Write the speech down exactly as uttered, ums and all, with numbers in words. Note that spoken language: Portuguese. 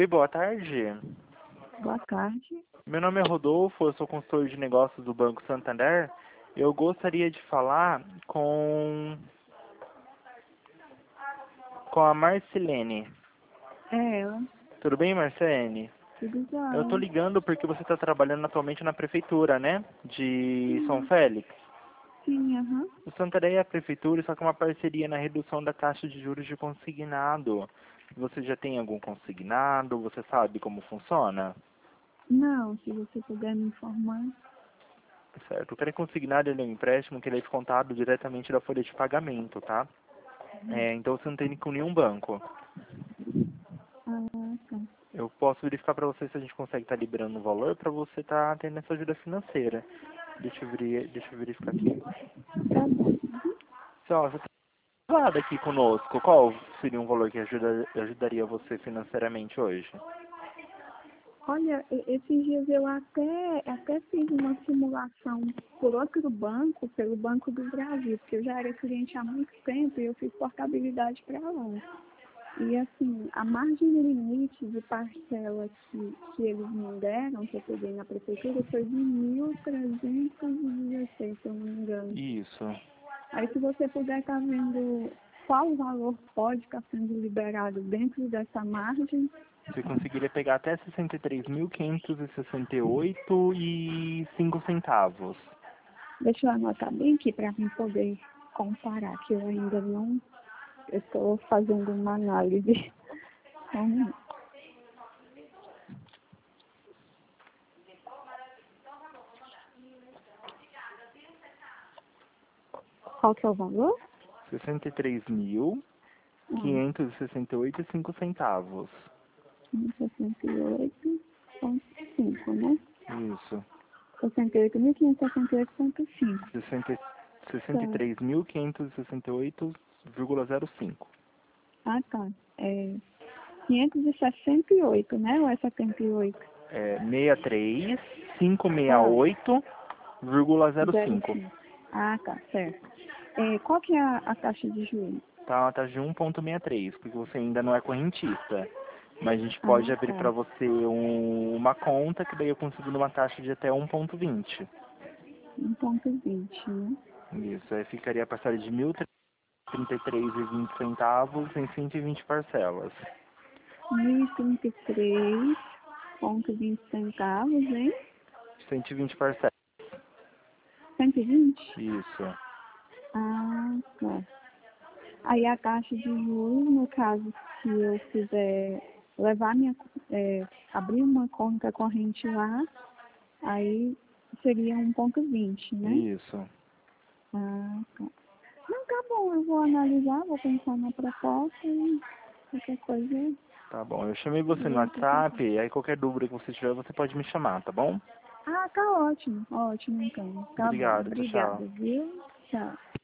Oi, boa tarde. Boa tarde. Meu nome é Rodolfo, eu sou consultor de negócios do Banco Santander. Eu gostaria de falar com, com a Marcelene. É ela. Tudo bem, Marcelene? Tudo Eu tô jóia. ligando porque você está trabalhando atualmente na prefeitura, né? De São Sim, Félix. sim, aham. O Santander é a prefeitura, só que é uma parceria na redução da taxa de juros de consignado. Você já tem algum consignado? Você sabe como funciona? Não, se você puder me informar. Certo. O crédito consignado ele é um empréstimo que ele é descontado diretamente da folha de pagamento, tá? É, então você não tem com nenhum banco. Ah, tá. Eu posso verificar para você se a gente consegue estar liberando o valor para você estar tendo essa ajuda financeira. Deixa eu, veri deixa eu verificar aqui. Tá bom. Então, você está aqui conosco. Qual seria um valor que ajuda, ajudaria você financeiramente hoje? Olha, e- esses dias eu até, até fiz uma simulação por outro banco, pelo Banco do Brasil, porque eu já era cliente há muito tempo e eu fiz portabilidade para lá. E assim, a margem limite de parcela que, que eles me deram, que eu peguei na prefeitura, foi de mil trezentos e dezesseis, se eu não me engano. Isso. Aí se você puder estar vendo qual valor pode estar sendo liberado dentro dessa margem, Você conseguiria pegar até sessenta e três mil quinhentos e sessenta e oito e cinco centavos. deixa eu anotar bem aqui para mim poder comparar, que eu ainda não estou fazendo uma análise. Então, qual que é o valor? sessenta e três mil quinhentos e sessenta e oito e cinco centavos. sessenta e oito ponto cinco, né? Isso. sessenta e oito mil quinhentos e sessenta e oito ponto cinco. sessenta sessenta e Tá. três mil quinhentos e sessenta e oito vírgula zero cinco. Ah, tá. É quinhentos e sessenta e oito, né? Ou é setenta e oito? É sessenta e três mil quinhentos e sessenta e Tá. oito vírgula zero zero cinco. cinco. Ah, tá. Certo. É, qual que é a, a taxa de juros? Tá uma taxa de um vírgula sessenta e três, porque você ainda não é correntista. Mas a gente Ah, pode abrir tá. para você um, uma conta que daí eu consigo numa taxa de até um vírgula vinte. um ponto vinte, né? Isso, aí ficaria a parcela de mil trinta e três e vinte centavos em cento e vinte parcelas. mil e trinta e três ponto vinte centavos, hein? cento e vinte parcelas. cento e vinte? Isso. Ah, tá. Aí a taxa de juros, no caso, se eu quiser levar minha, é, abrir uma conta corrente lá, aí seria um ponto vinte, né? Isso. Ah, tá. Não, tá bom, eu vou analisar, vou pensar na proposta e qualquer coisa Tá bom. Eu chamei você no eu entro em contato. WhatsApp, aí qualquer dúvida que você tiver, você pode me chamar, tá bom? Ah, tá ótimo, ótimo então. Tá bom, Obrigado, tchau, obrigada, tchau. viu? Tchau.